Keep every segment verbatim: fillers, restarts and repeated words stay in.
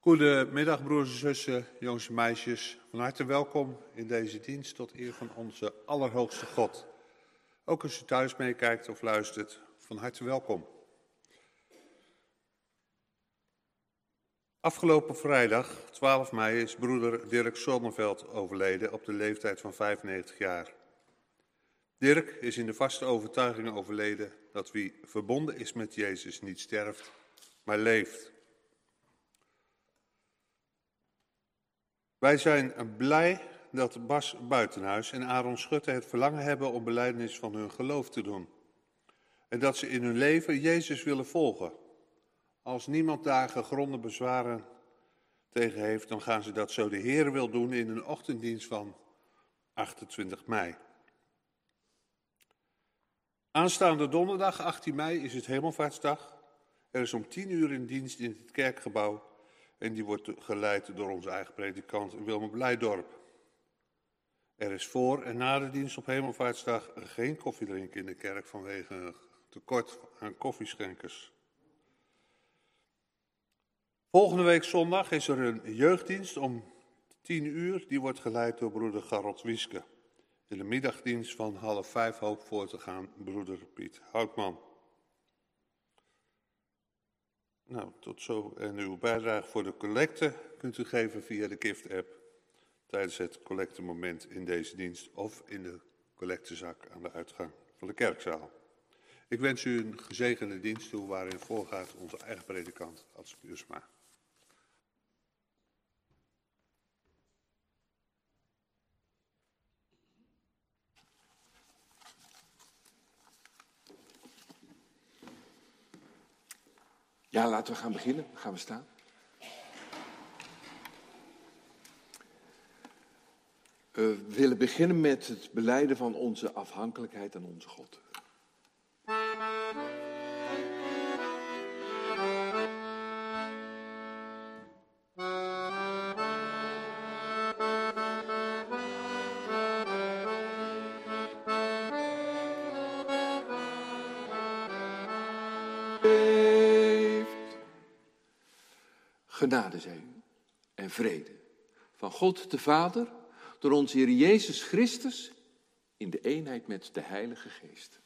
Goedemiddag broers en zussen, jongens en meisjes. Van harte welkom in deze dienst tot eer van onze Allerhoogste God. Ook als u thuis meekijkt of luistert, van harte welkom. Afgelopen vrijdag, twaalf mei, is broeder Dirk Zonneveld overleden op de leeftijd van vijfennegentig jaar. Dirk is in de vaste overtuiging overleden dat wie verbonden is met Jezus niet sterft, maar leeft. Wij zijn blij dat Bas Buitenhuis en Aaron Schutte het verlangen hebben om belijdenis van hun geloof te doen. En dat ze in hun leven Jezus willen volgen. Als niemand daar gegronde bezwaren tegen heeft, dan gaan ze dat zo de Heer wil doen in een ochtenddienst van achtentwintig mei. Aanstaande donderdag, achttien mei, is het Hemelvaartsdag. Er is om tien uur een dienst in het kerkgebouw. En die wordt geleid door onze eigen predikant Wilma Blijdorp. Er is voor en na de dienst op Hemelvaartsdag geen koffiedrinken in de kerk vanwege een tekort aan koffieschenkers. Volgende week zondag is er een jeugddienst om tien uur. Die wordt geleid door broeder Garot Wieske. In de middagdienst van half vijf hoop voor te gaan broeder Piet Houtman. Nou, tot zo. En uw bijdrage voor de collecte kunt u geven via de Gift-app tijdens het collectemoment in deze dienst of in de collectezak aan de uitgang van de kerkzaal. Ik wens u een gezegende dienst toe waarin voorgaat onze eigen predikant Ads Buursma. Ja, laten we gaan beginnen. Dan gaan we staan. We willen beginnen met het belijden van onze afhankelijkheid aan onze God. Genade zij u en vrede van God de Vader, door onze Heer Jezus Christus, in de eenheid met de Heilige Geest.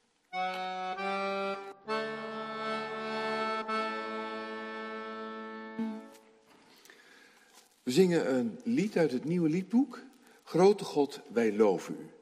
We zingen een lied uit het nieuwe liedboek, Grote God, wij loven u.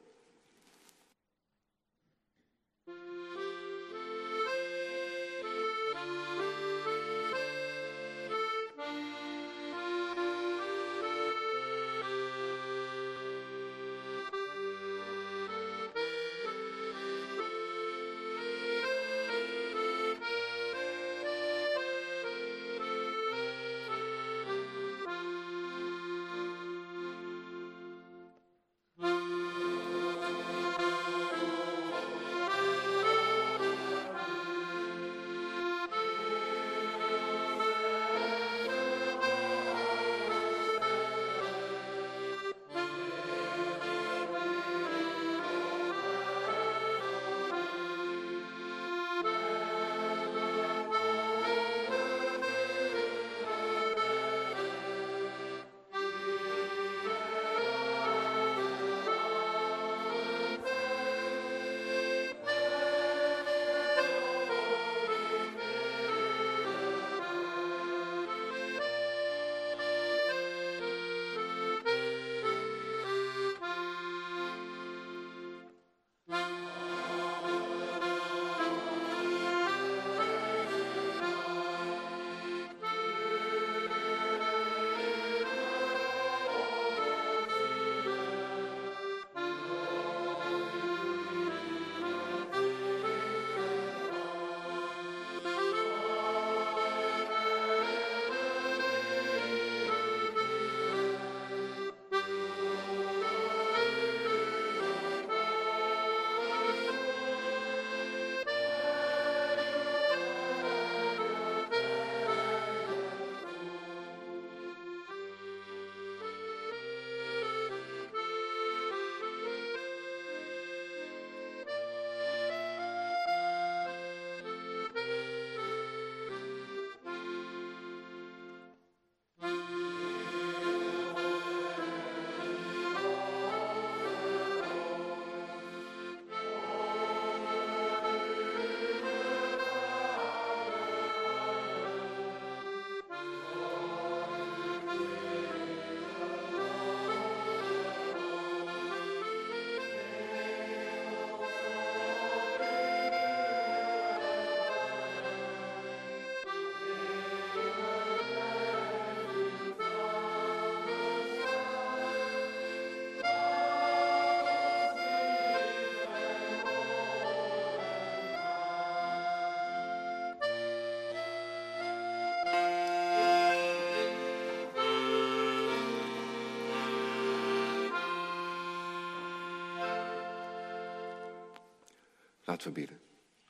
Laten we bidden.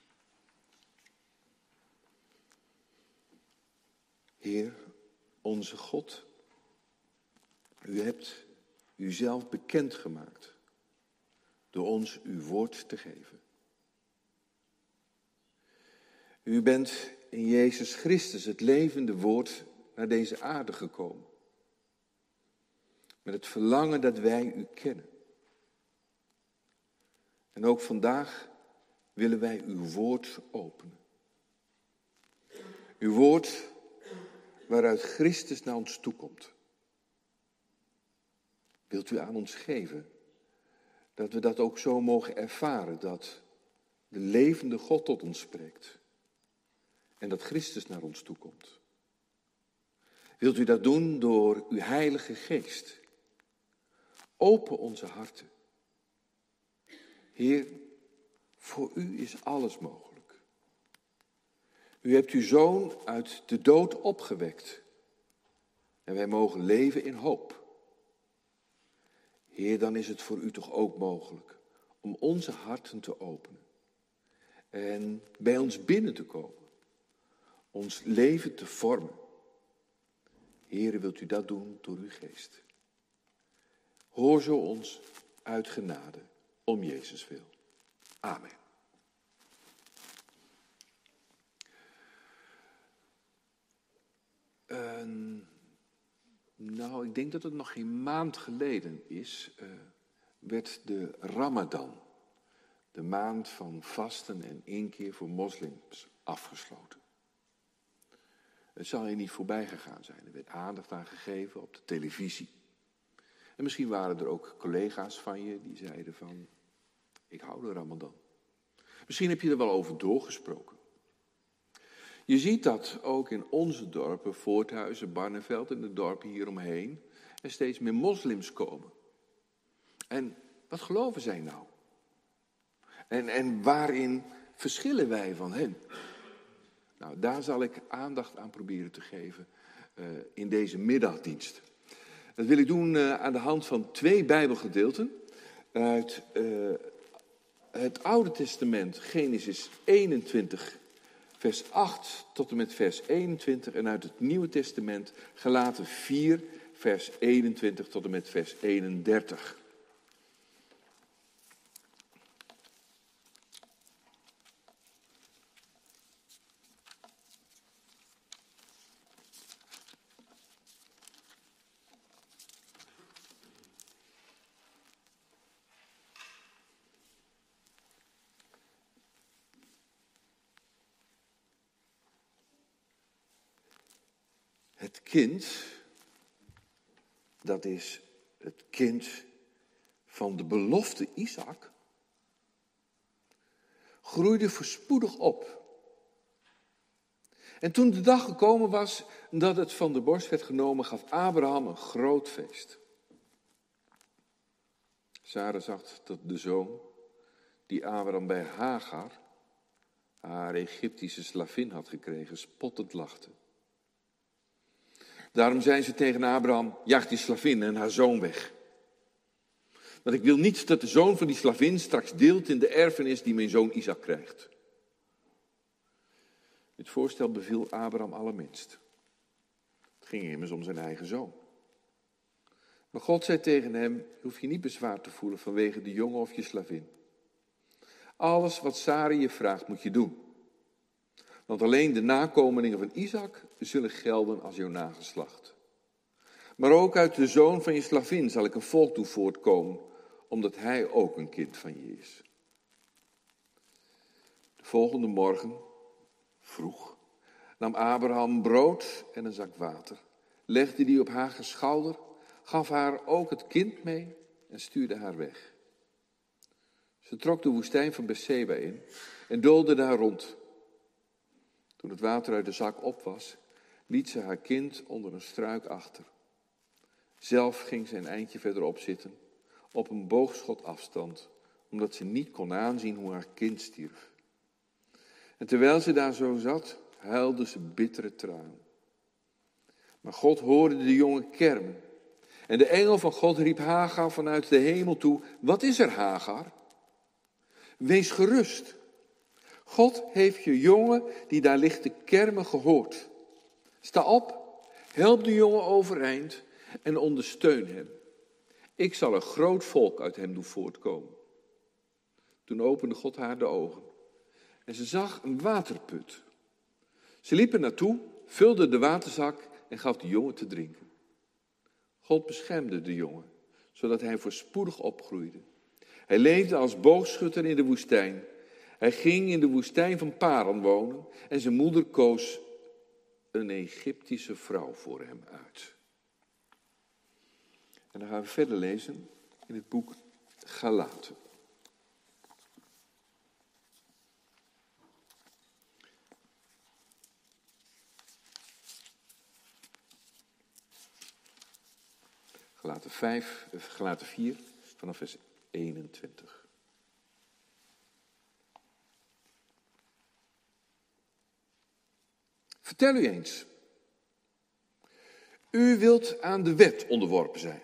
Heer, onze God, u hebt uzelf bekendgemaakt door ons uw woord te geven. U bent in Jezus Christus, het levende woord, naar deze aarde gekomen. Met het verlangen dat wij u kennen. En ook vandaag willen wij uw woord openen. Uw woord waaruit Christus naar ons toekomt. Wilt u aan ons geven dat we dat ook zo mogen ervaren, dat de levende God tot ons spreekt en dat Christus naar ons toekomt. Wilt u dat doen door uw Heilige Geest? Open onze harten. Heer, voor u is alles mogelijk. U hebt uw Zoon uit de dood opgewekt. En wij mogen leven in hoop. Heer, dan is het voor u toch ook mogelijk om onze harten te openen. En bij ons binnen te komen. Ons leven te vormen. Heer, wilt u dat doen door uw geest. Hoor zo ons uit genade, om Jezus wil. Amen. Uh, nou, ik denk dat het nog geen maand geleden is, uh, werd de Ramadan, de maand van vasten en inkeer voor moslims, afgesloten. Het zal je niet voorbij gegaan zijn. Er werd aandacht aan gegeven op de televisie. En misschien waren er ook collega's van je die zeiden van, ik hou de Ramadan. Misschien heb je er wel over doorgesproken. Je ziet dat ook in onze dorpen, Voorthuizen, Barneveld en de dorpen hieromheen, er steeds meer moslims komen. En wat geloven zij nou? En, en waarin verschillen wij van hen? Nou, daar zal ik aandacht aan proberen te geven uh, in deze middagdienst. Dat wil ik doen uh, aan de hand van twee Bijbelgedeelten uit uh, het Oude Testament, Genesis eenentwintig, vers acht tot en met vers eenentwintig, en uit het Nieuwe Testament, Galaten vier, vers eenentwintig tot en met vers eenendertig. Het kind, dat is het kind van de belofte Isaac, groeide voorspoedig op. En toen de dag gekomen was dat het van de borst werd genomen, gaf Abraham een groot feest. Sarah zag dat de zoon die Abraham bij Hagar, haar Egyptische slavin, had gekregen, spottend lachte. Daarom zei ze tegen Abraham, jaag die slavin en haar zoon weg. Want ik wil niet dat de zoon van die slavin straks deelt in de erfenis die mijn zoon Isaac krijgt. Dit voorstel beviel Abraham allerminst. Het ging immers om zijn eigen zoon. Maar God zei tegen hem, je hoeft je niet bezwaar te voelen vanwege de jongen of je slavin. Alles wat Sarah je vraagt moet je doen. Want alleen de nakomelingen van Isaac zullen gelden als jouw nageslacht. Maar ook uit de zoon van je slavin zal ik een volk toe voortkomen, omdat hij ook een kind van je is. De volgende morgen, vroeg, nam Abraham brood en een zak water, legde die op haar schouder, gaf haar ook het kind mee en stuurde haar weg. Ze trok de woestijn van Berseba in en doolde daar rond. Toen het water uit de zak op was, liet ze haar kind onder een struik achter. Zelf ging ze een eindje verderop zitten, op een boogschot afstand, omdat ze niet kon aanzien hoe haar kind stierf. En terwijl ze daar zo zat, huilde ze bittere tranen. Maar God hoorde de jongen kermen. En de engel van God riep Hagar vanuit de hemel toe, wat is er, Hagar? Wees gerust, God heeft je jongen die daar ligt te kermen gehoord. Sta op, help de jongen overeind en ondersteun hem. Ik zal een groot volk uit hem doen voortkomen. Toen opende God haar de ogen en ze zag een waterput. Ze liep er naartoe, vulde de waterzak en gaf de jongen te drinken. God beschermde de jongen, zodat hij voorspoedig opgroeide. Hij leefde als boogschutter in de woestijn. Hij ging in de woestijn van Paran wonen en zijn moeder koos een Egyptische vrouw voor hem uit. En dan gaan we verder lezen in het boek Galaten. Galaten vijf, Galaten vier, vanaf vers eenentwintig. Vertel u eens. U wilt aan de wet onderworpen zijn.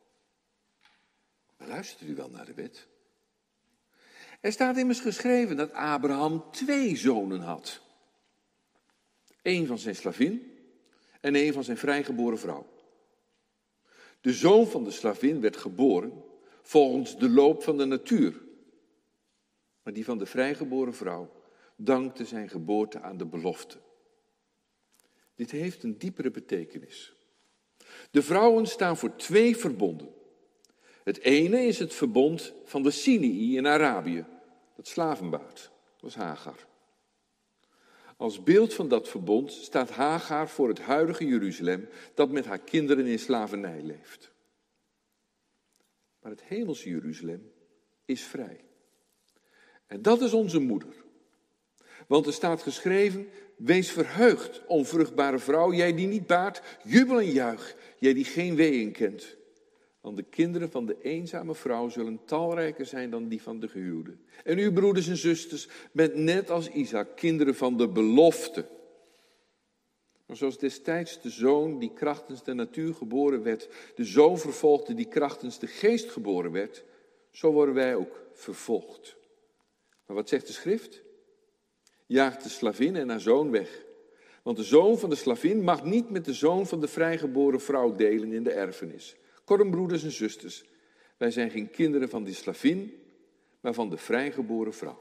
Maar luistert u wel naar de wet? Er staat immers geschreven dat Abraham twee zonen had. Eén van zijn slavin en één van zijn vrijgeboren vrouw. De zoon van de slavin werd geboren volgens de loop van de natuur. Maar die van de vrijgeboren vrouw dankte zijn geboorte aan de belofte. Dit heeft een diepere betekenis. De vrouwen staan voor twee verbonden. Het ene is het verbond van de Sinai in Arabië, dat slavenbaard, dat was Hagar. Als beeld van dat verbond staat Hagar voor het huidige Jeruzalem, dat met haar kinderen in slavernij leeft. Maar het hemelse Jeruzalem is vrij. En dat is onze moeder. Want er staat geschreven, wees verheugd, onvruchtbare vrouw, jij die niet baart, jubel en juich, jij die geen weeën kent. Want de kinderen van de eenzame vrouw zullen talrijker zijn dan die van de gehuwde. En u, broeders en zusters, bent net als Isaac, kinderen van de belofte. Maar zoals destijds de zoon die krachtens de natuur geboren werd, de zoon vervolgde die krachtens de geest geboren werd, zo worden wij ook vervolgd. Maar wat zegt de schrift? Jaagt de slavin en haar zoon weg. Want de zoon van de slavin mag niet met de zoon van de vrijgeboren vrouw delen in de erfenis. Kortom, broeders en zusters, wij zijn geen kinderen van die slavin, maar van de vrijgeboren vrouw.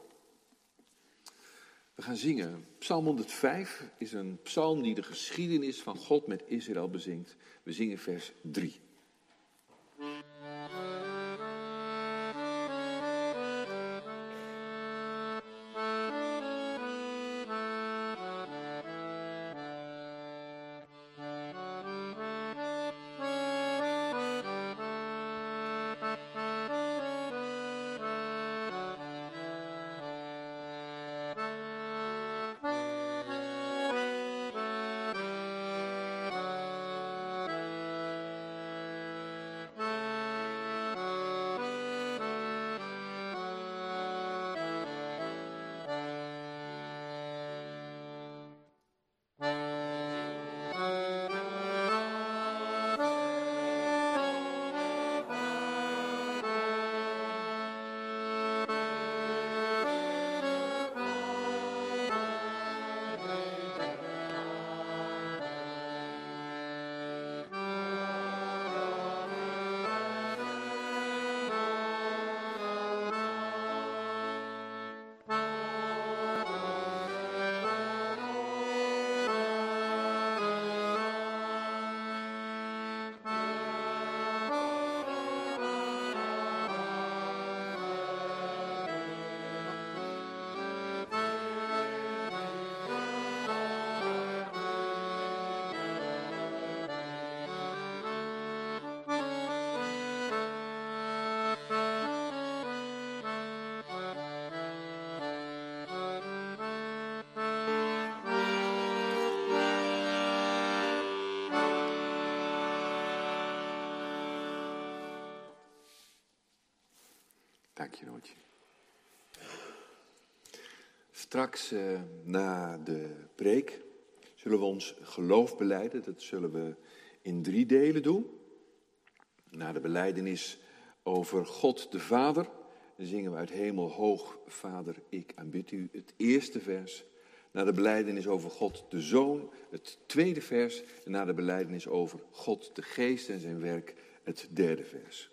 We gaan zingen. Psalm honderdvijf is een psalm die de geschiedenis van God met Israël bezingt. We zingen vers drie. Dank je, Nootje. Straks uh, na de preek zullen we ons geloof belijden. Dat zullen we in drie delen doen. Na de belijdenis over God de Vader zingen we uit hemel hoog, Vader, ik aanbid u. Het eerste vers, na de belijdenis over God de Zoon. Het tweede vers, en na de belijdenis over God de Geest en zijn werk, het derde vers.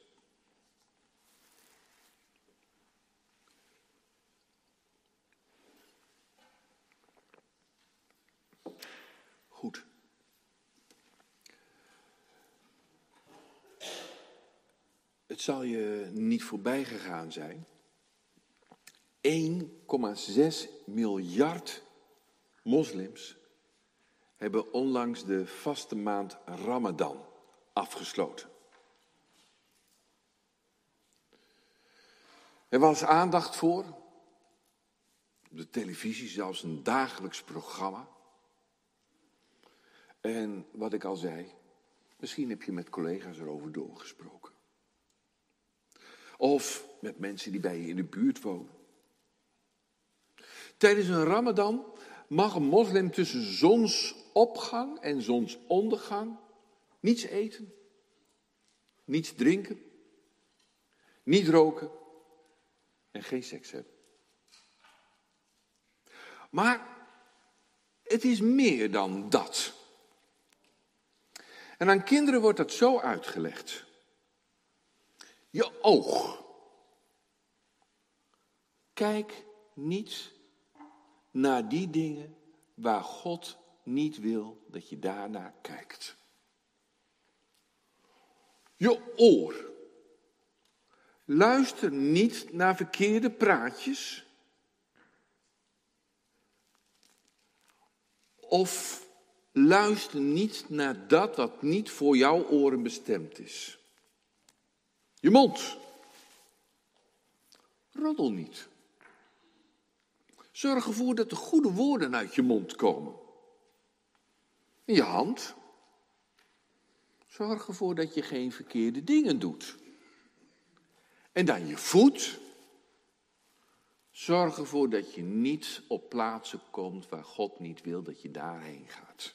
Goed. Het zal je niet voorbij gegaan zijn. één komma zes miljard moslims hebben onlangs de vaste maand Ramadan afgesloten. Er was aandacht voor, op de televisie zelfs een dagelijks programma. En wat ik al zei, misschien heb je met collega's erover doorgesproken. Of met mensen die bij je in de buurt wonen. Tijdens een Ramadan mag een moslim tussen zonsopgang en zonsondergang niets eten, niets drinken, niet roken en geen seks hebben. Maar het is meer dan dat. En aan kinderen wordt dat zo uitgelegd. Je oog. Kijk niet naar die dingen waar God niet wil dat je daarnaar kijkt. Je oor. Luister niet naar verkeerde praatjes. Of luister niet naar dat wat niet voor jouw oren bestemd is. Je mond. Roddel niet. Zorg ervoor dat de goede woorden uit je mond komen. En je hand. Zorg ervoor dat je geen verkeerde dingen doet. En dan je voet. Zorg ervoor dat je niet op plaatsen komt waar God niet wil dat je daarheen gaat.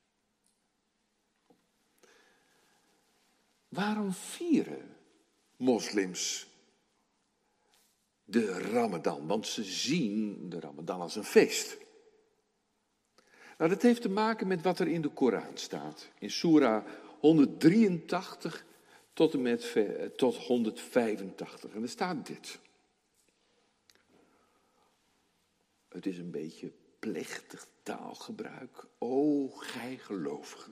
Waarom vieren moslims de Ramadan? Want ze zien de Ramadan als een feest. Nou, dat heeft te maken met wat er in de Koran staat. In Soera honderddrieëntachtig tot en met tot honderdvijfentachtig. En er staat dit. Het is een beetje plechtig taalgebruik. O, gij gelovigen.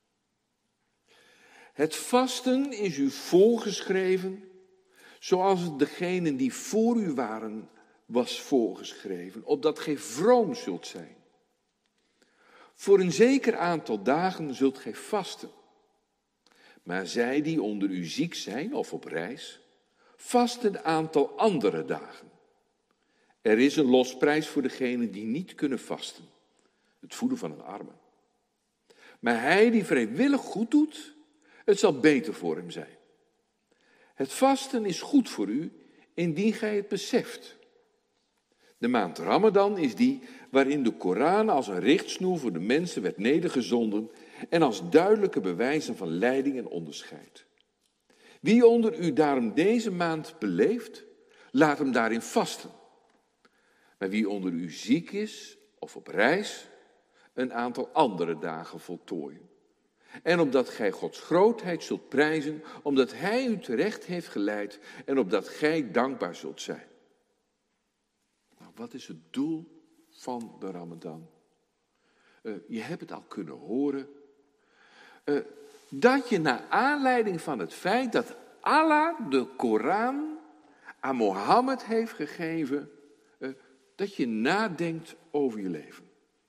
Het vasten is u voorgeschreven, zoals het degenen die voor u waren was voorgeschreven, opdat gij vroom zult zijn. Voor een zeker aantal dagen zult gij vasten. Maar zij die onder u ziek zijn of op reis, vasten een aantal andere dagen. Er is een losprijs voor degenen die niet kunnen vasten, het voeden van een arme. Maar hij die vrijwillig goed doet, het zal beter voor hem zijn. Het vasten is goed voor u, indien gij het beseft. De maand Ramadan is die waarin de Koran als een richtsnoer voor de mensen werd nedergezonden en als duidelijke bewijzen van leiding en onderscheid. Wie onder u daarom deze maand beleeft, laat hem daarin vasten. Maar wie onder u ziek is of op reis, een aantal andere dagen voltooien. En opdat gij Gods grootheid zult prijzen, omdat hij u terecht heeft geleid en opdat gij dankbaar zult zijn. Nou, wat is het doel van de Ramadan? Uh, je hebt het al kunnen horen. Uh, dat je naar aanleiding van het feit dat Allah de Koran aan Mohammed heeft gegeven, uh, dat je nadenkt over je leven.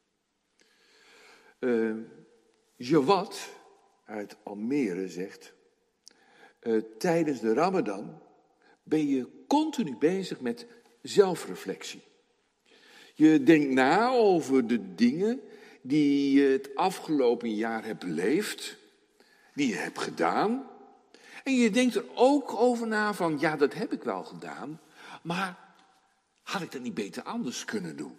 Uh, Jawad uit Almere zegt, uh, tijdens de Ramadan ben je continu bezig met zelfreflectie. Je denkt na over de dingen die je het afgelopen jaar hebt beleefd, die je hebt gedaan. En je denkt er ook over na van, ja, dat heb ik wel gedaan, maar had ik dat niet beter anders kunnen doen?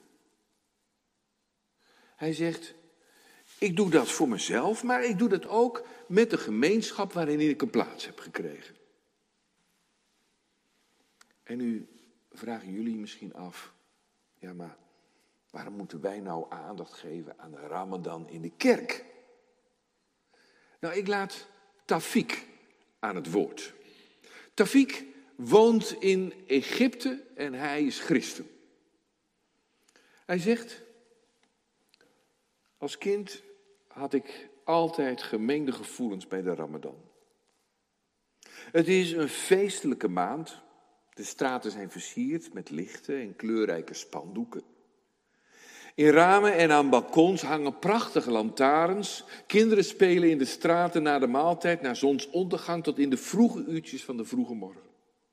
Hij zegt, ik doe dat voor mezelf, maar ik doe dat ook met de gemeenschap waarin ik een plaats heb gekregen. En nu vragen jullie misschien af, ja maar waarom moeten wij nou aandacht geven aan de Ramadan in de kerk? Nou, ik laat Tafik aan het woord. Tafik woont in Egypte en hij is christen. Hij zegt, als kind had ik altijd gemengde gevoelens bij de Ramadan. Het is een feestelijke maand. De straten zijn versierd met lichten en kleurrijke spandoeken. In ramen en aan balkons hangen prachtige lantaarns. Kinderen spelen in de straten na de maaltijd, na zonsondergang tot in de vroege uurtjes van de vroege morgen.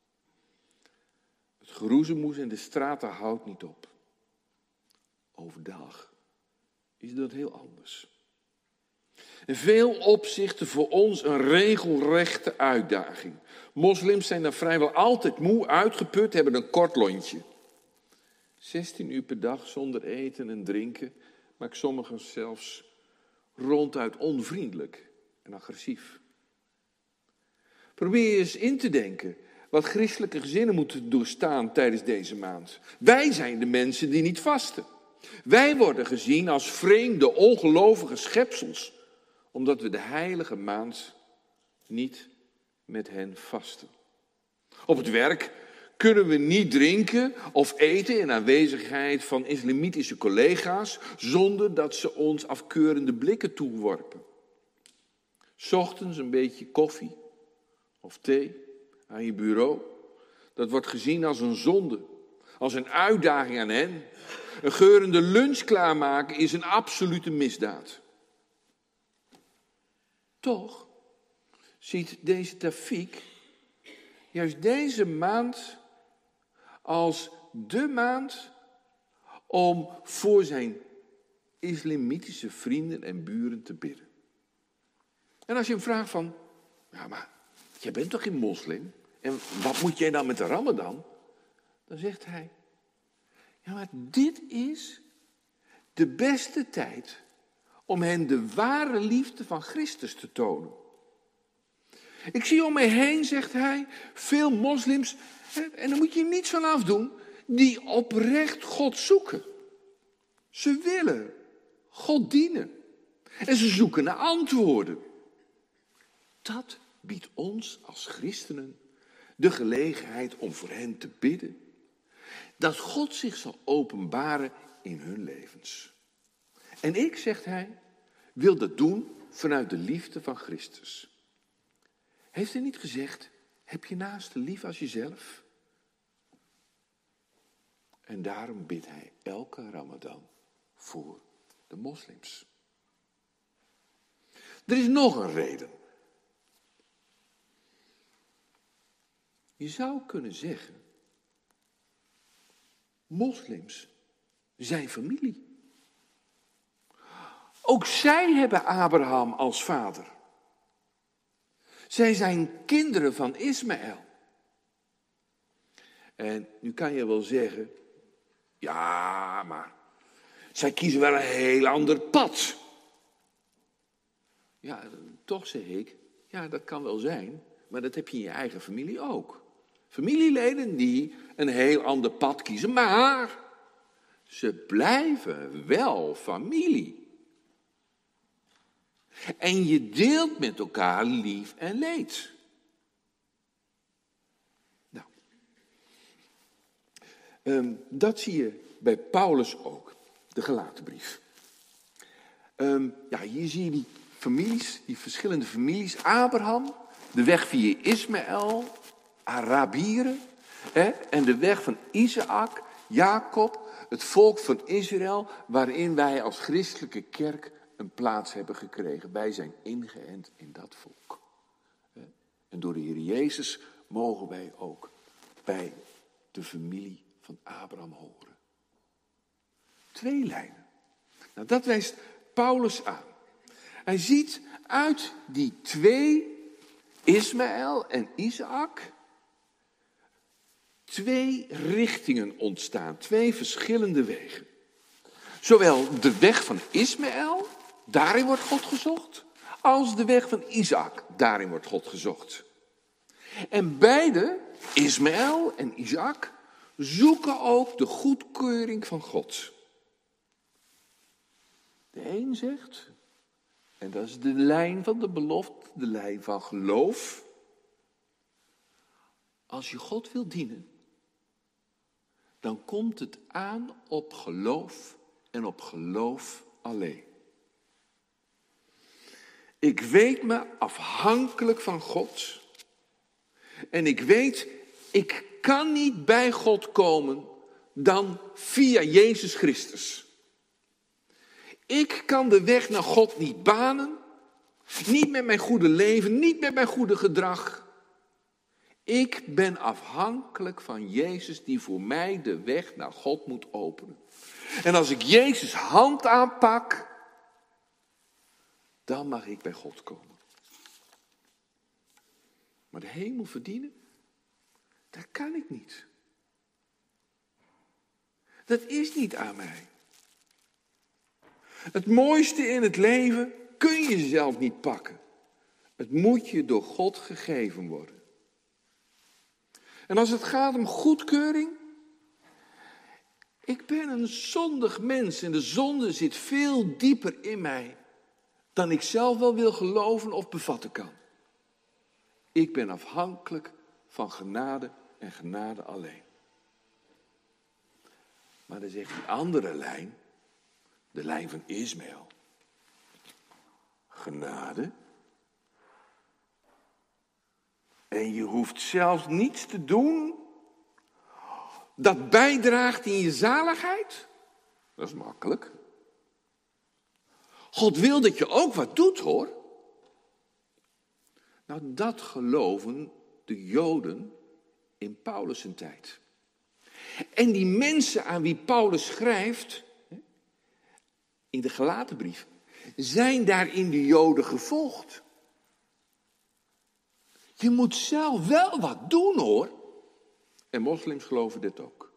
Het geroezemoes in de straten houdt niet op. Overdag is dat heel anders. In veel opzichten voor ons een regelrechte uitdaging. Moslims zijn dan vrijwel altijd moe, uitgeput, hebben een kort lontje. zestien uur per dag zonder eten en drinken maakt sommigen zelfs ronduit onvriendelijk en agressief. Probeer je eens in te denken wat christelijke gezinnen moeten doorstaan tijdens deze maand. Wij zijn de mensen die niet vasten. Wij worden gezien als vreemde, ongelovige schepsels, omdat we de heilige maand niet met hen vasten. Op het werk kunnen we niet drinken of eten in aanwezigheid van islamitische collega's, zonder dat ze ons afkeurende blikken toeworpen. 's Ochtends een beetje koffie of thee aan je bureau, dat wordt gezien als een zonde, als een uitdaging aan hen. Een geurende lunch klaarmaken is een absolute misdaad. Toch ziet deze Tafik juist deze maand als de maand om voor zijn islamitische vrienden en buren te bidden. En als je hem vraagt van, ja maar, jij bent toch geen moslim? En wat moet jij dan met de Ramadan? Dan zegt hij, ja maar dit is de beste tijd om hen de ware liefde van Christus te tonen. Ik zie om me heen, zegt hij, veel moslims, en daar moet je niets van afdoen, die oprecht God zoeken. Ze willen God dienen. En ze zoeken naar antwoorden. Dat biedt ons als christenen de gelegenheid om voor hen te bidden. Dat God zich zal openbaren in hun levens. En ik, zegt hij, wil dat doen vanuit de liefde van Christus. Heeft hij niet gezegd, heb je naaste lief als jezelf? En daarom bidt hij elke Ramadan voor de moslims. Er is nog een reden. Je zou kunnen zeggen, moslims zijn familie. Ook zij hebben Abraham als vader. Zij zijn kinderen van Ismaël. En nu kan je wel zeggen, ja, maar zij kiezen wel een heel ander pad. Ja, toch zeg ik, ja, dat kan wel zijn, maar dat heb je in je eigen familie ook. Familieleden die een heel ander pad kiezen, maar ze blijven wel familie. En je deelt met elkaar lief en leed. Nou, um, dat zie je bij Paulus ook, de Galatenbrief. Um, ja, hier zie je die families, die verschillende families. Abraham, de weg via Ismaël, Arabieren, hè, en de weg van Isaac, Jacob, het volk van Israël, waarin wij als christelijke kerk een plaats hebben gekregen. Wij zijn ingeënt in dat volk. En door de Heer Jezus mogen wij ook bij de familie van Abraham horen. Twee lijnen. Nou, dat wijst Paulus aan. Hij ziet uit die twee, Ismaël en Isaac, twee richtingen ontstaan. Twee verschillende wegen. Zowel de weg van Ismaël, daarin wordt God gezocht, als de weg van Isaac, daarin wordt God gezocht. En beide, Ismaël en Isaac, zoeken ook de goedkeuring van God. De een zegt, en dat is de lijn van de belofte, de lijn van geloof. Als je God wil dienen, dan komt het aan op geloof en op geloof alleen. Ik weet me afhankelijk van God. En ik weet, ik kan niet bij God komen dan via Jezus Christus. Ik kan de weg naar God niet banen. Niet met mijn goede leven, niet met mijn goede gedrag. Ik ben afhankelijk van Jezus die voor mij de weg naar God moet openen. En als ik Jezus' hand aanpak, dan mag ik bij God komen. Maar de hemel verdienen, dat kan ik niet. Dat is niet aan mij. Het mooiste in het leven kun je zelf niet pakken. Het moet je door God gegeven worden. En als het gaat om goedkeuring, ik ben een zondig mens en de zonde zit veel dieper in mij dan ik zelf wel wil geloven of bevatten kan. Ik ben afhankelijk van genade en genade alleen. Maar dan zegt die andere lijn, de lijn van Ismaël. Genade. En je hoeft zelfs niets te doen dat bijdraagt in je zaligheid. Dat is makkelijk. God wil dat je ook wat doet, hoor. Nou, dat geloven de Joden in Paulus' tijd. En die mensen aan wie Paulus schrijft, in de Galatenbrief, zijn daarin de Joden gevolgd. Je moet zelf wel wat doen, hoor. En moslims geloven dit ook.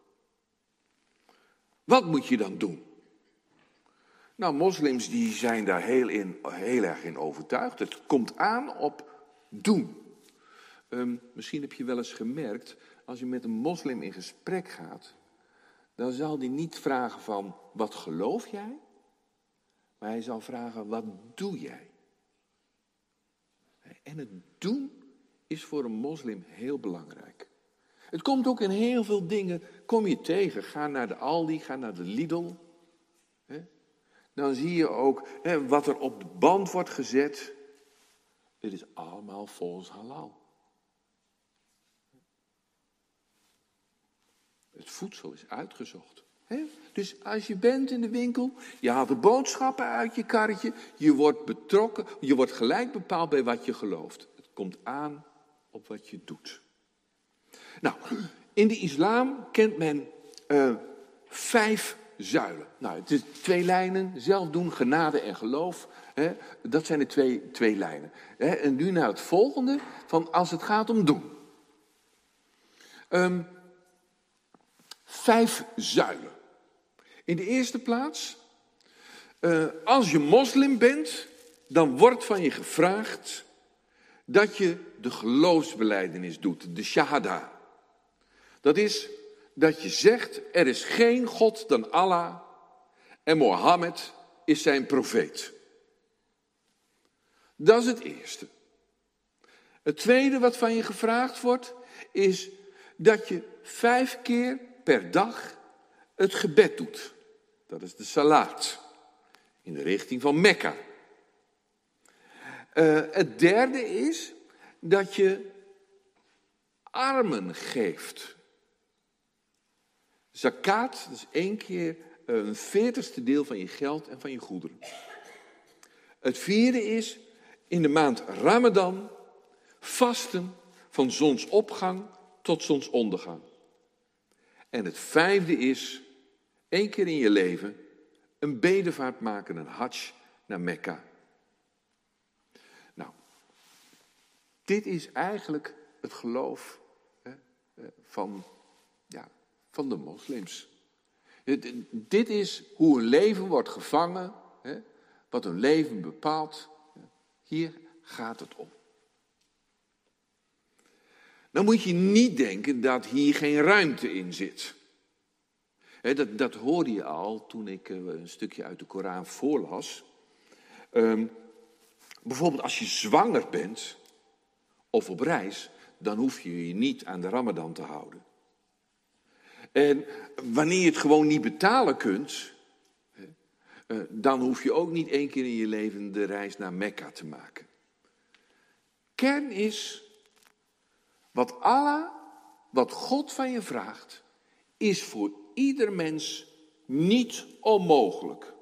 Wat moet je dan doen? Nou, moslims die zijn daar heel, in, heel erg in overtuigd. Het komt aan op doen. Um, misschien heb je wel eens gemerkt, als je met een moslim in gesprek gaat, dan zal hij niet vragen van, wat geloof jij? Maar hij zal vragen, wat doe jij? En het doen is voor een moslim heel belangrijk. Het komt ook in heel veel dingen, kom je tegen. Ga naar de Aldi, ga naar de Lidl. Dan zie je ook hè, wat er op de band wordt gezet. Het is allemaal volgens halal. Het voedsel is uitgezocht. Hè? Dus als je bent in de winkel, je haalt de boodschappen uit je karretje, je wordt betrokken, je wordt gelijk bepaald bij wat je gelooft. Het komt aan op wat je doet. Nou, in de islam kent men uh, vijf zuilen. Nou, het is twee lijnen, zelf doen, genade en geloof. Hè? Dat zijn de twee, twee lijnen. Hè? En nu naar het volgende, van als het gaat om doen. Um, vijf zuilen. In de eerste plaats, uh, als je moslim bent, dan wordt van je gevraagd dat je de geloofsbelijdenis doet, de shahada. Dat is dat je zegt, er is geen God dan Allah en Mohammed is zijn profeet. Dat is het eerste. Het tweede wat van je gevraagd wordt, is dat je vijf keer per dag het gebed doet. Dat is de salaat, in de richting van Mekka. Uh, het derde is dat je armen geeft. Zakat, dat is één keer een veertigste deel van je geld en van je goederen. Het vierde is in de maand Ramadan vasten van zonsopgang tot zonsondergang. En het vijfde is één keer in je leven een bedevaart maken, een hajj naar Mekka. Nou, dit is eigenlijk het geloof hè, van, ja, van de moslims. Dit is hoe een leven wordt gevangen, hè, wat een leven bepaalt. Hier gaat het om. Dan moet je niet denken dat hier geen ruimte in zit. He, dat, dat hoorde je al toen ik uh, een stukje uit de Koran voorlas. Um, bijvoorbeeld als je zwanger bent of op reis, dan hoef je je niet aan de Ramadan te houden. En wanneer je het gewoon niet betalen kunt, uh, dan hoef je ook niet één keer in je leven de reis naar Mekka te maken. Kern is, wat Allah, wat God van je vraagt, is voor ieder mens niet onmogelijk.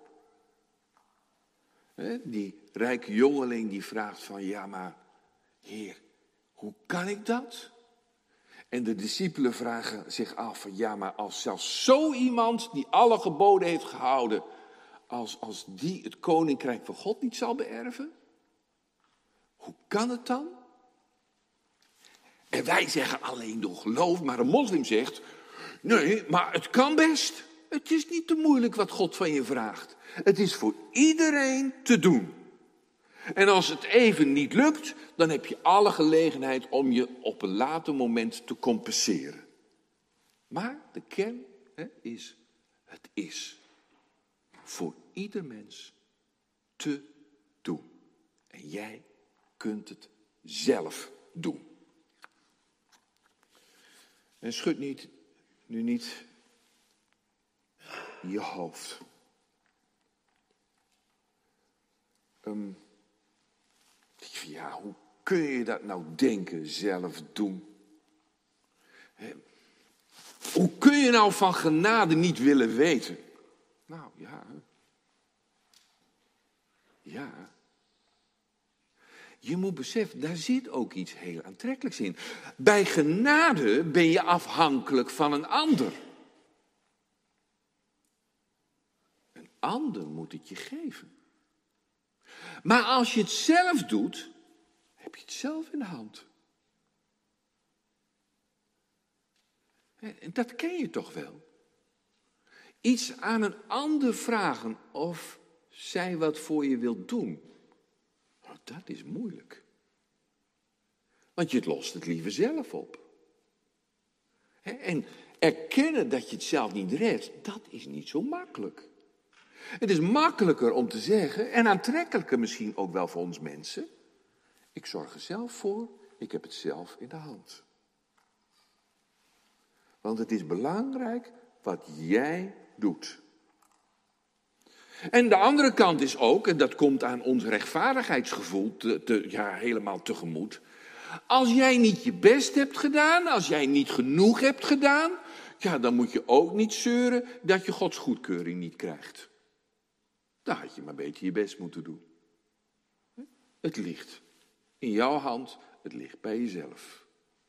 Die rijke jongeling die vraagt van, ja maar, Heer, hoe kan ik dat? En de discipelen vragen zich af van, ja maar als zelfs zo iemand die alle geboden heeft gehouden, als, als die het koninkrijk van God niet zal beërven? Hoe kan het dan? En wij zeggen alleen door geloof, maar een moslim zegt, nee, maar het kan best. Het is niet te moeilijk wat God van je vraagt. Het is voor iedereen te doen. En als het even niet lukt, dan heb je alle gelegenheid om je op een later moment te compenseren. Maar de kern hè, is, het is voor ieder mens te doen. En jij kunt het zelf doen. En schud niet, nu niet je hoofd. Um, ja, hoe kun je dat nou denken, zelf doen? He, hoe kun je nou van genade niet willen weten? Nou, ja. Ja. Je moet beseffen, daar zit ook iets heel aantrekkelijks in. Bij genade ben je afhankelijk van een ander. Een ander moet het je geven. Maar als je het zelf doet, heb je het zelf in de hand. En dat ken je toch wel. Iets aan een ander vragen of zij wat voor je wilt doen. Nou, dat is moeilijk. Want je lost het liever zelf op. En erkennen dat je het zelf niet redt, dat is niet zo makkelijk. Het is makkelijker om te zeggen, en aantrekkelijker misschien ook wel voor ons mensen, ik zorg er zelf voor, ik heb het zelf in de hand. Want het is belangrijk wat jij doet. En de andere kant is ook, en dat komt aan ons rechtvaardigheidsgevoel te, te, ja, helemaal tegemoet. Als jij niet je best hebt gedaan, als jij niet genoeg hebt gedaan, ja, dan moet je ook niet zeuren dat je Gods goedkeuring niet krijgt. Dan had je maar beter je best moeten doen. Het ligt in jouw hand, het ligt bij jezelf.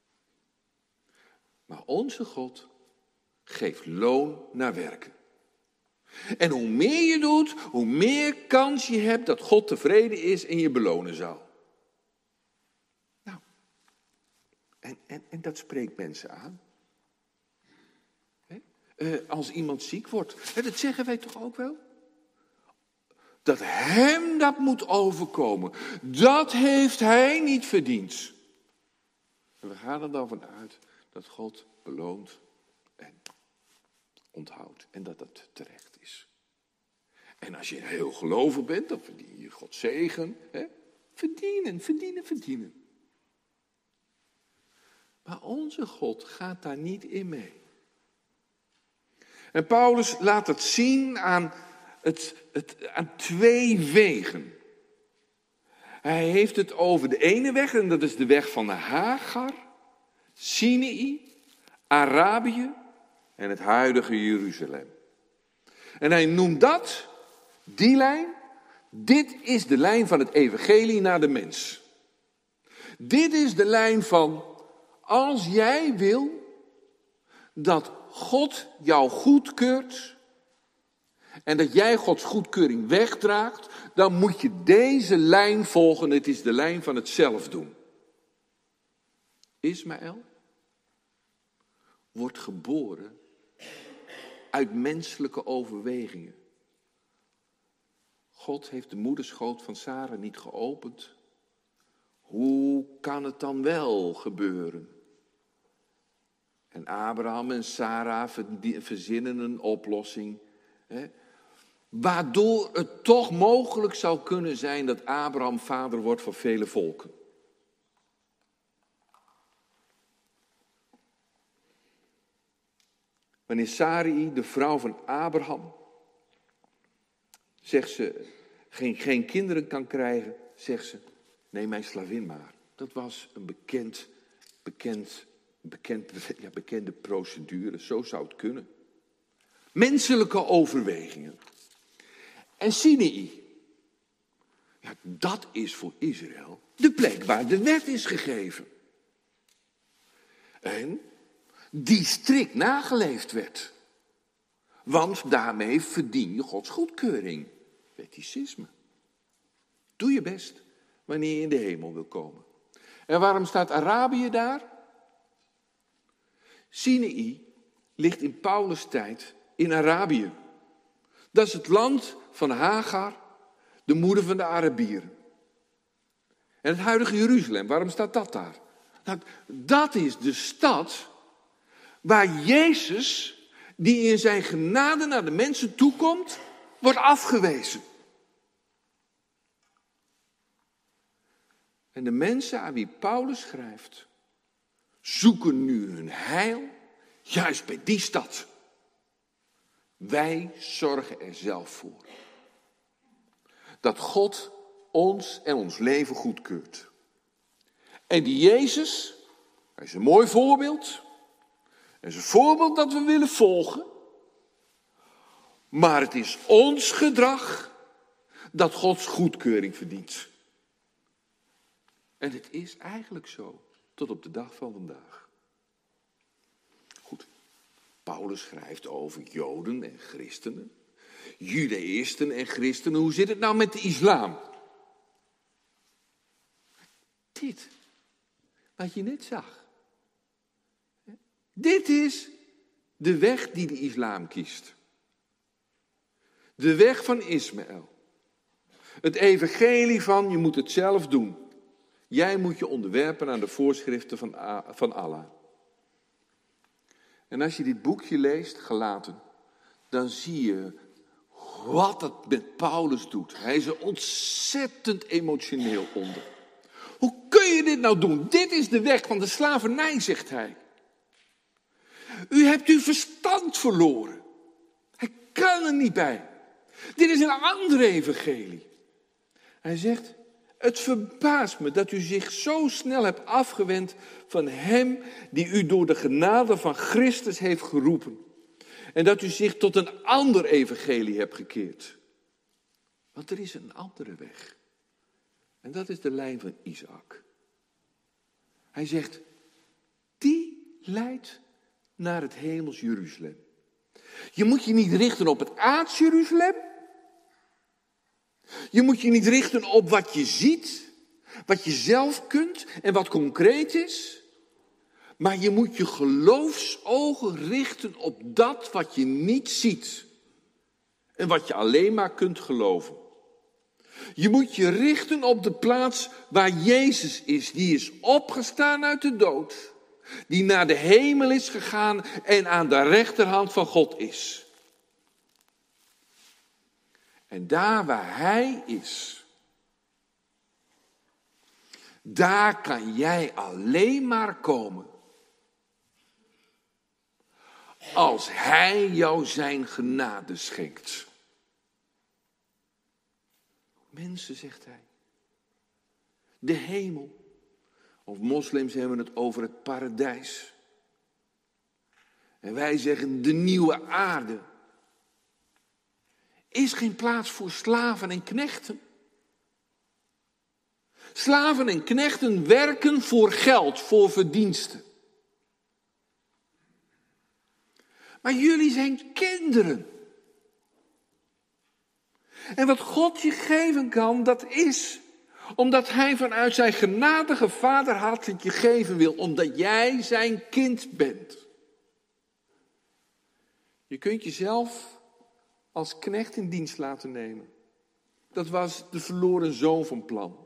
Maar onze God geeft loon naar werken. En hoe meer je doet, hoe meer kans je hebt dat God tevreden is en je belonen zal. Nou, en, en, en dat spreekt mensen aan. He? Uh, als iemand ziek wordt, hè, dat zeggen wij toch ook wel? Dat hem dat moet overkomen, dat heeft hij niet verdiend. En we gaan er dan vanuit dat God beloont en onthoudt en dat dat terecht is. En als je heel gelovig bent, dan verdien je Gods zegen. Hè? Verdienen, verdienen, verdienen. Maar onze God gaat daar niet in mee. En Paulus laat het zien aan, het, het, aan twee wegen. Hij heeft het over de ene weg, en dat is de weg van de Hagar, Sinai, Arabië en het huidige Jeruzalem. En hij noemt dat, die lijn, dit is de lijn van het evangelie naar de mens. Dit is de lijn van, als jij wil dat God jou goedkeurt en dat jij Gods goedkeuring wegdraagt, dan moet je deze lijn volgen. Het is de lijn van het zelf doen. Ismaël wordt geboren uit menselijke overwegingen. God heeft de moederschoot van Sara niet geopend. Hoe kan het dan wel gebeuren? En Abraham en Sarah verzinnen een oplossing. Hè, waardoor het toch mogelijk zou kunnen zijn dat Abraham vader wordt van vele volken. Wanneer Sarai, de vrouw van Abraham, zegt ze, geen, geen kinderen kan krijgen, zegt ze, neem mijn slavin maar. Dat was een bekend, bekend, bekend, ja, bekende procedure, zo zou het kunnen. Menselijke overwegingen. En Sinai, ja, dat is voor Israël de plek waar de wet is gegeven. En die strikt nageleefd werd. Want daarmee verdien je Gods goedkeuring. Wetticisme. Doe je best wanneer je in de hemel wil komen. En waarom staat Arabië daar? Sinai ligt in Paulus' tijd in Arabië. Dat is het land van Hagar, de moeder van de Arabieren. En het huidige Jeruzalem, waarom staat dat daar? Nou, dat is de stad waar Jezus, die in zijn genade naar de mensen toekomt, wordt afgewezen. En de mensen aan wie Paulus schrijft, zoeken nu hun heil juist bij die stad. Wij zorgen er zelf voor. Dat God ons en ons leven goedkeurt. En die Jezus, hij is een mooi voorbeeld. Hij is een voorbeeld dat we willen volgen. Maar het is ons gedrag dat Gods goedkeuring verdient. En het is eigenlijk zo tot op de dag van vandaag. Goed, Paulus schrijft over Joden en christenen, Judaïsten en christenen. Hoe zit het nou met de islam? Dit, wat je net zag. Dit is de weg die de islam kiest. De weg van Ismaël. Het evangelie van je moet het zelf doen. Jij moet je onderwerpen aan de voorschriften van, van Allah. En als je dit boekje leest, Galaten, dan zie je wat het met Paulus doet. Hij is er ontzettend emotioneel onder. Hoe kun je dit nou doen? Dit is de weg van de slavernij, zegt hij. U hebt uw verstand verloren. Hij kan er niet bij. Dit is een andere evangelie. Hij zegt, het verbaast me dat u zich zo snel hebt afgewend van hem die u door de genade van Christus heeft geroepen. En dat u zich tot een ander evangelie hebt gekeerd. Want er is een andere weg. En dat is de lijn van Isaac. Hij zegt, die leidt naar het hemels Jeruzalem. Je moet je niet richten op het aards Jeruzalem. Je moet je niet richten op wat je ziet, wat je zelf kunt en wat concreet is. Maar je moet je geloofsogen richten op dat wat je niet ziet. En wat je alleen maar kunt geloven. Je moet je richten op de plaats waar Jezus is. Die is opgestaan uit de dood. Die naar de hemel is gegaan en aan de rechterhand van God is. En daar waar hij is, daar kan jij alleen maar komen. Als hij jou zijn genade schenkt. Mensen, zegt hij. De hemel. Of moslims hebben het over het paradijs. En wij zeggen de nieuwe aarde. Is geen plaats voor slaven en knechten. Slaven en knechten werken voor geld, voor verdiensten. Maar jullie zijn kinderen. En wat God je geven kan, dat is omdat hij vanuit zijn genadige vaderhart het je geven wil. Omdat jij zijn kind bent. Je kunt jezelf als knecht in dienst laten nemen. Dat was de verloren zoon van plan.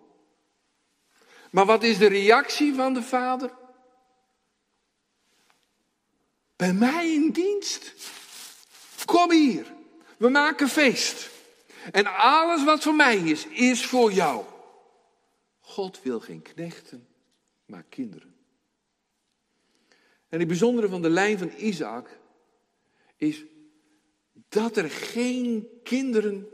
Maar wat is de reactie van de vader? Bij mij in dienst. Kom hier. We maken feest. En alles wat van mij is, is voor jou. God wil geen knechten, maar kinderen. En het bijzondere van de lijn van Isaac is dat er geen kinderen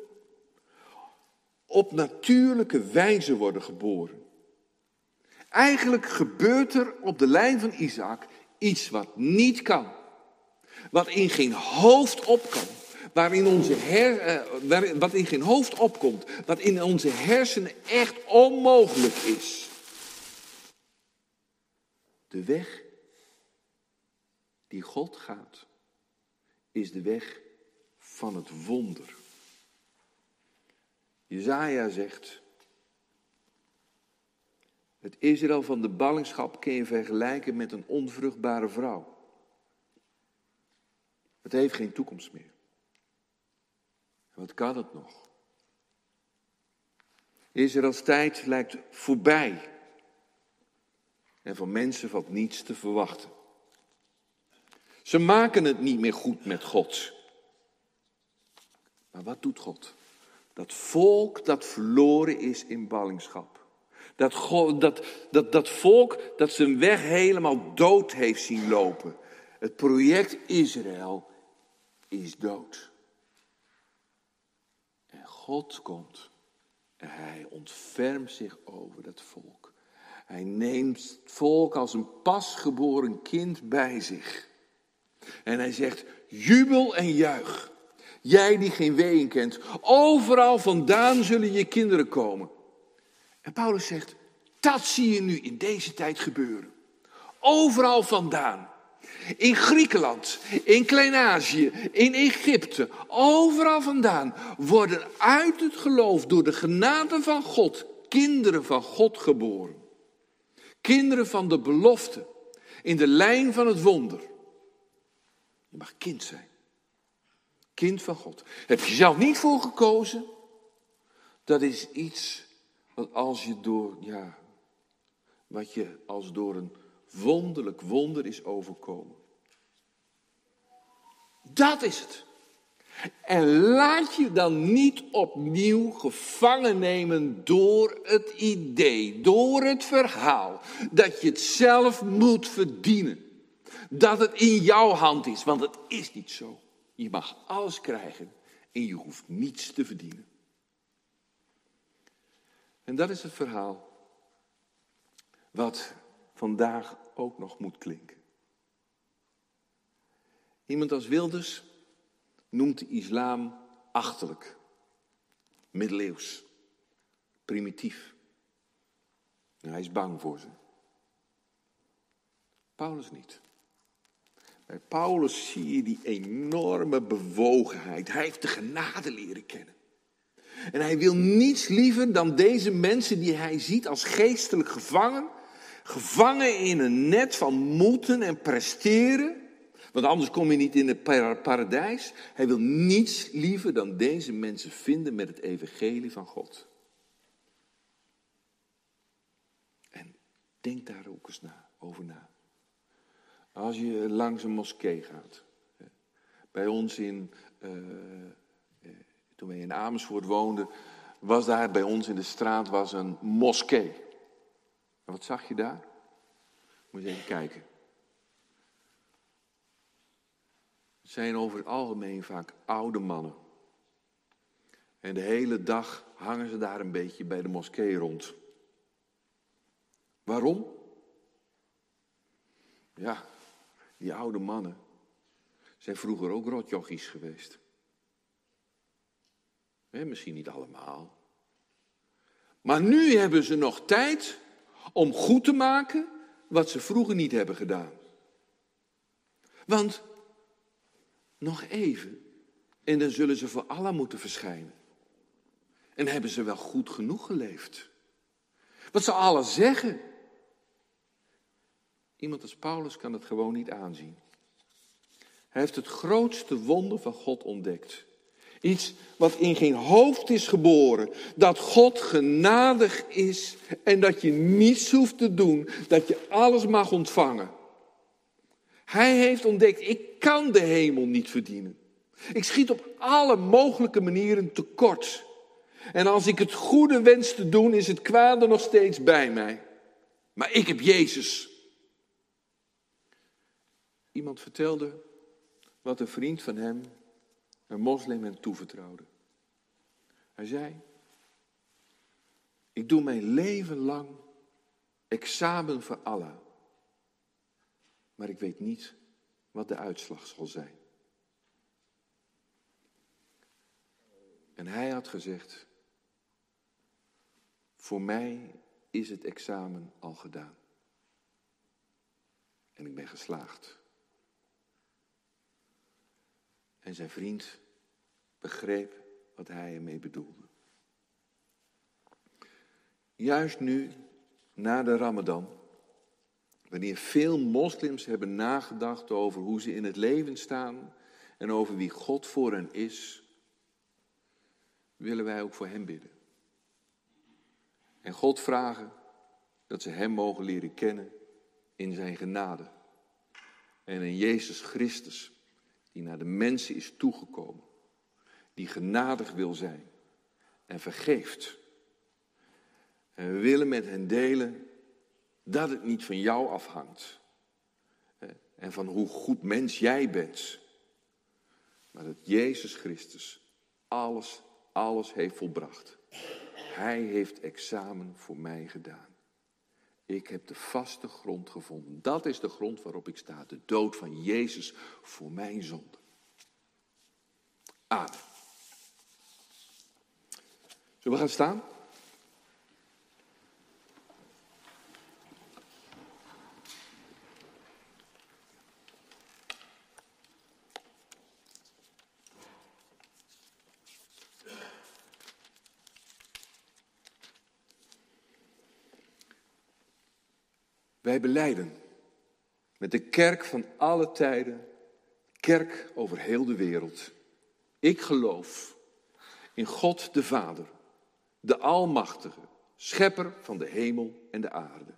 op natuurlijke wijze worden geboren. Eigenlijk gebeurt er op de lijn van Isaac iets wat niet kan. Wat in geen hoofd op kan. Waarin onze her, uh, waar, wat in geen hoofd opkomt. Wat in onze hersenen echt onmogelijk is. De weg die God gaat, is de weg van het wonder. Jesaja zegt, het Israël van de ballingschap kun je vergelijken met een onvruchtbare vrouw. Het heeft geen toekomst meer. Wat kan het nog? Israëls tijd lijkt voorbij. En van mensen valt niets te verwachten. Ze maken het niet meer goed met God. Maar wat doet God? Dat volk dat verloren is in ballingschap. Dat, God, dat, dat, dat volk dat zijn weg helemaal dood heeft zien lopen. Het project Israël is dood. En God komt en hij ontfermt zich over dat volk. Hij neemt het volk als een pasgeboren kind bij zich. En hij zegt, jubel en juich. Jij die geen ween kent, overal vandaan zullen je kinderen komen. En Paulus zegt, dat zie je nu in deze tijd gebeuren. Overal vandaan. In Griekenland, in Klein-Azië, in Egypte, overal vandaan worden uit het geloof door de genade van God kinderen van God geboren. Kinderen van de belofte, in de lijn van het wonder. Je mag kind zijn. Kind van God. Heb je zelf niet voor gekozen? Dat is iets wat als je door, ja, wat je als door een wonderlijk wonder is overkomen. Dat is het. En laat je dan niet opnieuw gevangen nemen door het idee, door het verhaal, dat je het zelf moet verdienen. Dat het in jouw hand is, want het is niet zo. Je mag alles krijgen en je hoeft niets te verdienen. En dat is het verhaal wat vandaag ook nog moet klinken. Iemand als Wilders noemt de islam achterlijk, middeleeuws, primitief. En hij is bang voor ze. Paulus niet. Bij Paulus zie je die enorme bewogenheid. Hij heeft de genade leren kennen. En hij wil niets liever dan deze mensen die hij ziet als geestelijk gevangen. Gevangen in een net van moeten en presteren. Want anders kom je niet in het paradijs. Hij wil niets liever dan deze mensen vinden met het evangelie van God. En denk daar ook eens na, over na. Als je langs een moskee gaat. Bij ons in, uh, toen wij in Amersfoort woonden, was daar bij ons in de straat was een moskee. En wat zag je daar? Moet je even kijken. Het zijn over het algemeen vaak oude mannen. En de hele dag hangen ze daar een beetje bij de moskee rond. Waarom? Ja, die oude mannen zijn vroeger ook rotjochies geweest. He, misschien niet allemaal. Maar nu hebben ze nog tijd om goed te maken wat ze vroeger niet hebben gedaan. Want nog even en dan zullen ze voor Allah moeten verschijnen. En hebben ze wel goed genoeg geleefd? Wat zal Allah zeggen? Iemand als Paulus kan het gewoon niet aanzien. Hij heeft het grootste wonder van God ontdekt. Iets wat in geen hoofd is geboren. Dat God genadig is en dat je niets hoeft te doen. Dat je alles mag ontvangen. Hij heeft ontdekt, ik kan de hemel niet verdienen. Ik schiet op alle mogelijke manieren tekort. En als ik het goede wens te doen, is het kwade nog steeds bij mij. Maar ik heb Jezus. Iemand vertelde wat een vriend van hem, een moslim, hem toevertrouwde. Hij zei, ik doe mijn leven lang examen voor Allah. Maar ik weet niet wat de uitslag zal zijn. En hij had gezegd, voor mij is het examen al gedaan. En ik ben geslaagd. En zijn vriend begreep wat hij ermee bedoelde. Juist nu, na de Ramadan, wanneer veel moslims hebben nagedacht over hoe ze in het leven staan en over wie God voor hen is, willen wij ook voor hen bidden. En God vragen dat ze hem mogen leren kennen in zijn genade. En in Jezus Christus, die naar de mensen is toegekomen, die genadig wil zijn en vergeeft. En we willen met hen delen dat het niet van jou afhangt. En van hoe goed mens jij bent. Maar dat Jezus Christus alles, alles heeft volbracht. Hij heeft examen voor mij gedaan. Ik heb de vaste grond gevonden. Dat is de grond waarop ik sta. De dood van Jezus voor mijn zonde. Amen. Zullen we gaan staan? Wij belijden met de kerk van alle tijden, kerk over heel de wereld. Ik geloof in God de Vader, de Almachtige, schepper van de hemel en de aarde.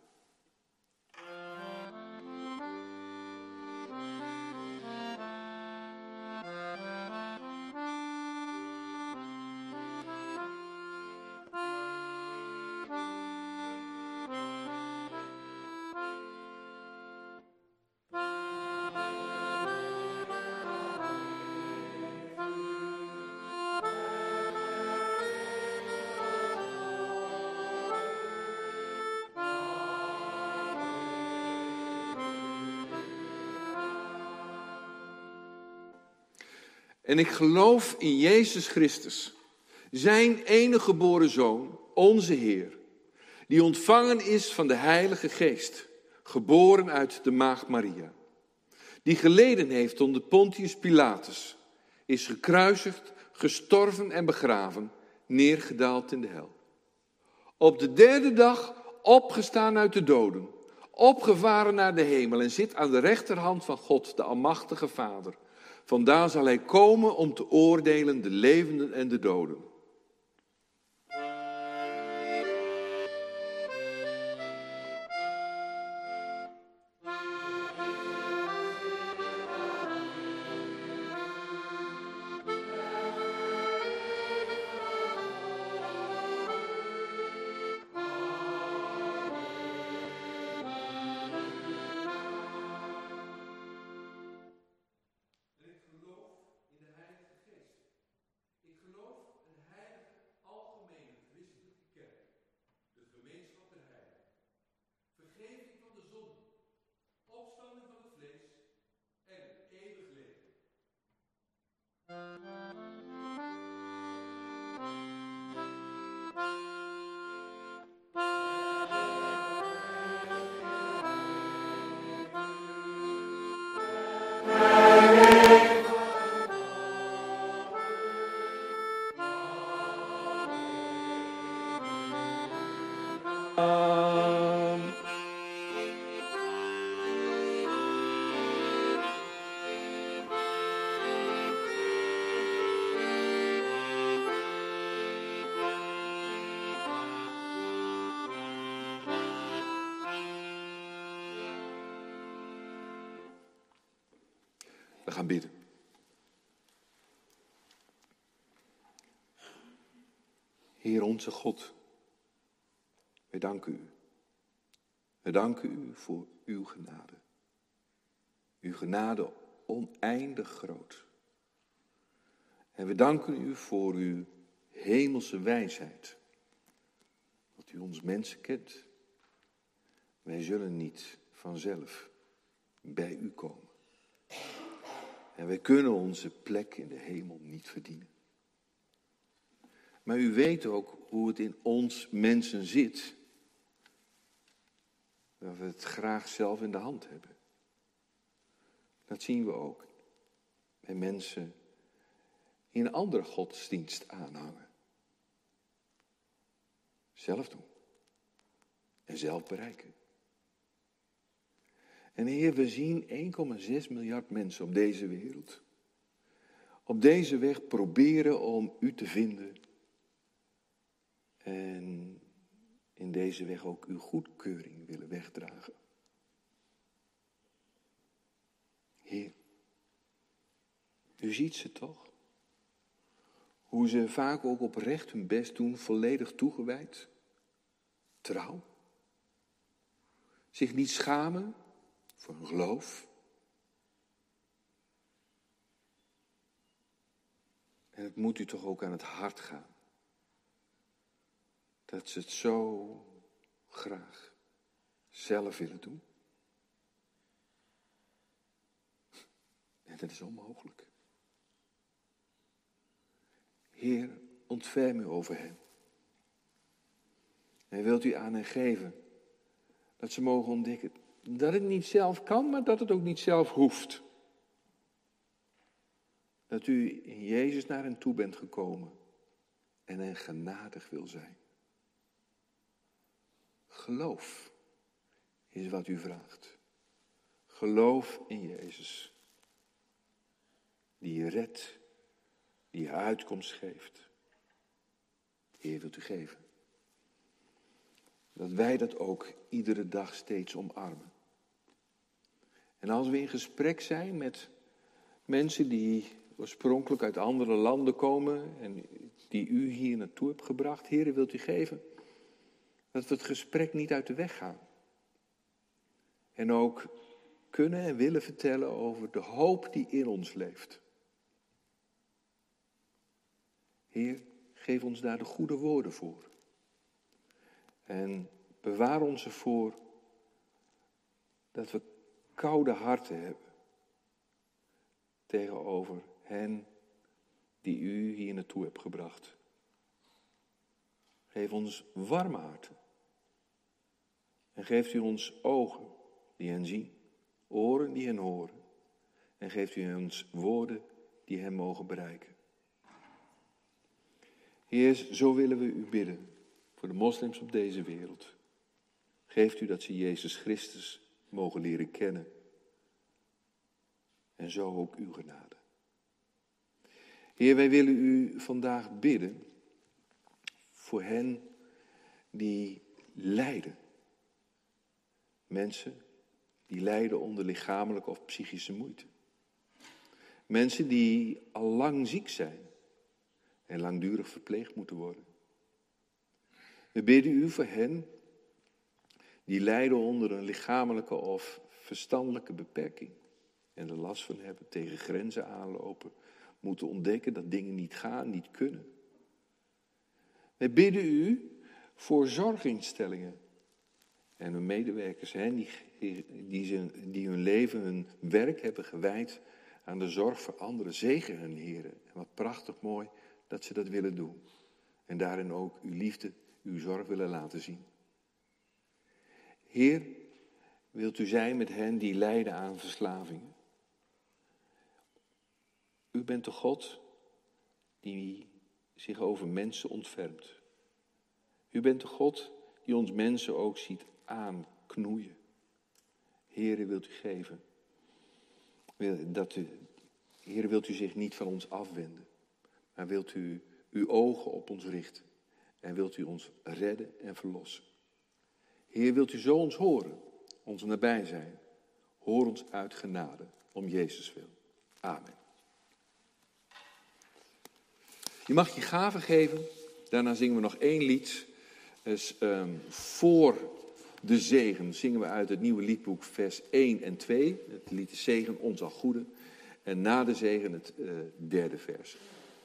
En ik geloof in Jezus Christus, zijn enige geboren Zoon, onze Heer, die ontvangen is van de Heilige Geest, geboren uit de Maagd Maria, die geleden heeft onder Pontius Pilatus, is gekruisigd, gestorven en begraven, neergedaald in de hel. Op de derde dag opgestaan uit de doden, opgevaren naar de hemel en zit aan de rechterhand van God, de Almachtige Vader. Vandaar zal hij komen om te oordelen de levenden en de doden. gaan bidden. Heer onze God, wij danken u. Wij danken u voor uw genade. Uw genade oneindig groot. En we danken u voor uw hemelse wijsheid. Dat u ons mensen kent. Wij zullen niet vanzelf bij u komen. En wij kunnen onze plek in de hemel niet verdienen. Maar u weet ook hoe het in ons mensen zit. Dat we het graag zelf in de hand hebben. Dat zien we ook bij mensen die een andere godsdienst aanhangen. Zelf doen. En zelf bereiken. En Heer, we zien één komma zes miljard mensen op deze wereld. Op deze weg proberen om u te vinden. En in deze weg ook uw goedkeuring willen wegdragen. Heer, u ziet ze toch? Hoe ze vaak ook oprecht hun best doen, volledig toegewijd. Trouw. Zich niet schamen voor hun geloof. En het moet u toch ook aan het hart gaan. Dat ze het zo graag zelf willen doen. En dat is onmogelijk. Heer, ontferm u over hen. En wilt u aan hen geven dat ze mogen ontdekken dat het niet zelf kan, maar dat het ook niet zelf hoeft. Dat u in Jezus naar hen toe bent gekomen en hen genadig wil zijn. Geloof is wat u vraagt. Geloof in Jezus. Die je redt, die je uitkomst geeft. Heer, wilt u geven. Dat wij dat ook iedere dag steeds omarmen. En als we in gesprek zijn met mensen die oorspronkelijk uit andere landen komen en die u hier naartoe hebt gebracht, Heer, wilt u geven dat we het gesprek niet uit de weg gaan. En ook kunnen en willen vertellen over de hoop die in ons leeft. Heer, geef ons daar de goede woorden voor. En bewaar ons ervoor dat we koude harten hebben tegenover hen die u hier naartoe hebt gebracht. Geef ons warme harten. En geeft u ons ogen die hen zien, oren die hen horen. En geeft u ons woorden die hen mogen bereiken. Heer, zo willen we u bidden voor de moslims op deze wereld. Geeft u dat ze Jezus Christus mogen leren kennen. En zo ook uw genade. Heer, wij willen u vandaag bidden voor hen die lijden. Mensen die lijden onder lichamelijke of psychische moeite. Mensen die al lang ziek zijn en langdurig verpleegd moeten worden. We bidden u voor hen die lijden onder een lichamelijke of verstandelijke beperking. En er last van hebben, tegen grenzen aanlopen, moeten ontdekken dat dingen niet gaan, niet kunnen. We bidden u voor zorginstellingen en hun medewerkers, hen die, die, ze, die hun leven, hun werk hebben gewijd aan de zorg voor anderen. Zegen hen, heren. En wat prachtig mooi dat ze dat willen doen. En daarin ook uw liefde, uw zorg willen laten zien. Heer, wilt u zijn met hen die lijden aan verslavingen? U bent de God die zich over mensen ontfermt. U bent de God die ons mensen ook ziet aanknoeien. Heere, wilt u geven. Dat u, Heere, wilt u zich niet van ons afwenden. Maar wilt u uw ogen op ons richten. En wilt u ons redden en verlossen. Heer, wilt u zo ons horen. Ons nabij zijn. Hoor ons uit genade. Om Jezus wil. Amen. Je mag je gaven geven. Daarna zingen we nog één lied. Dus um, voor de zegen zingen we uit het nieuwe liedboek vers één en twee. Het lied de zegen ons al goede. En na de zegen het uh, derde vers.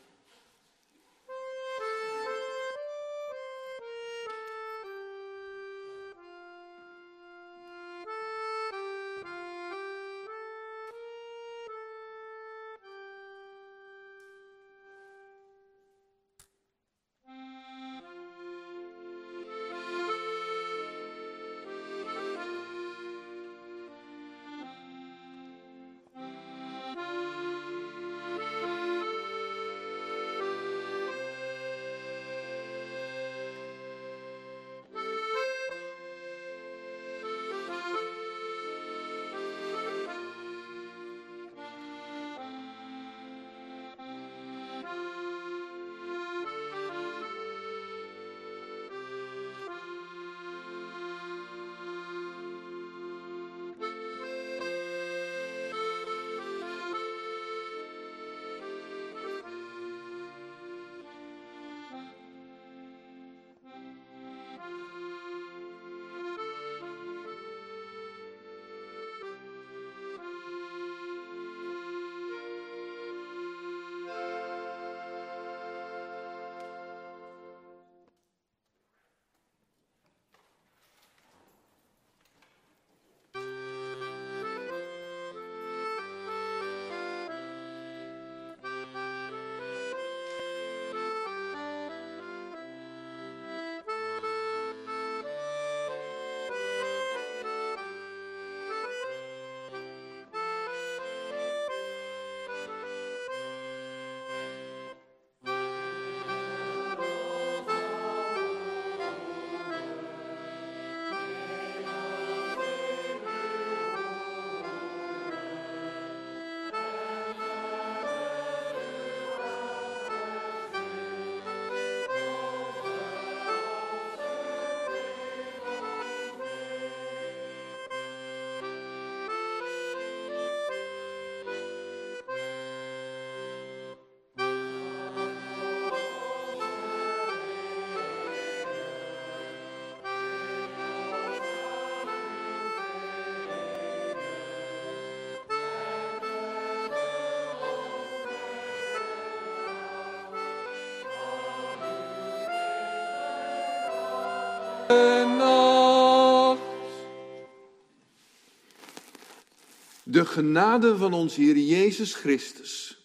De genade van onze Heer Jezus Christus,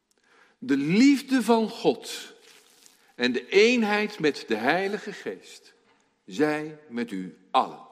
de liefde van God en de eenheid met de Heilige Geest, zij met u allen.